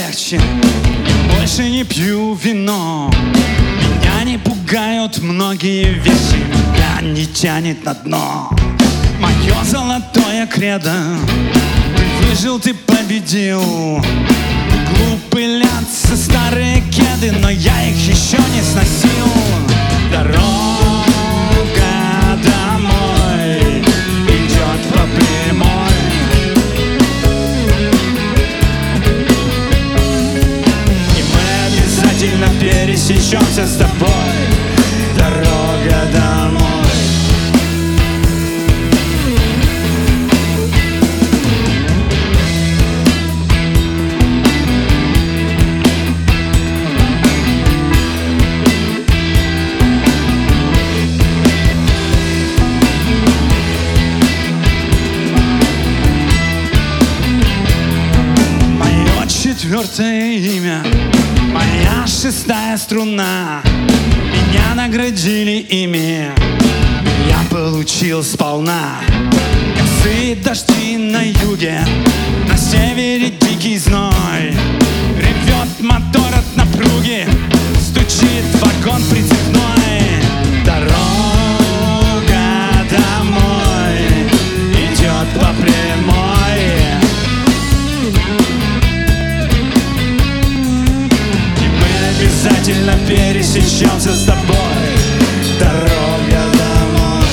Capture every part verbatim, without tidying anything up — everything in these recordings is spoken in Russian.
легче. Я больше не пью вино. Меня не пугают многие вещи. Меня не тянет на дно. Мое золотое кредо: ты выжил, ты победил. Глупые лятся старые кеды, но я их еще не сносил. Дорога домой идет по прямой. И мы обязательно пересечемся с тобой. Дорога домой. Четвертое имя, моя шестая струна. Меня наградили ими, я получил сполна. Косые дожди на юге, на севере дикий зной. Ревет мотор от напруги, стучит вагон прицепной. Дорога домой идет по прямой. Обязательно пересечемся с тобой. Дорога домой.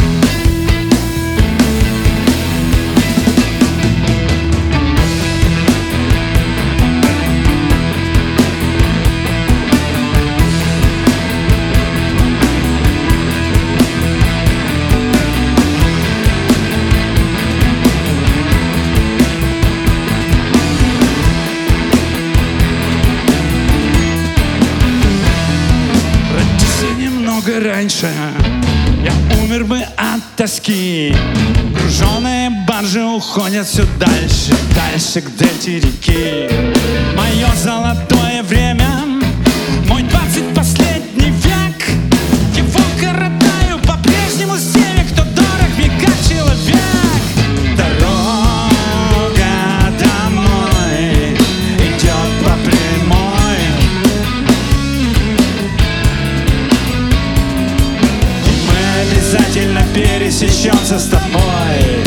Раньше я умер бы от тоски. Груженые баржи уходят все дальше, дальше к дельте реки. Мое золотое время, мой двадцать последний век. Его коротаю по-прежнему с теми, кто дорог мне как человек. Дорога домой идет по прямой. Обязательно пересечемся с тобой.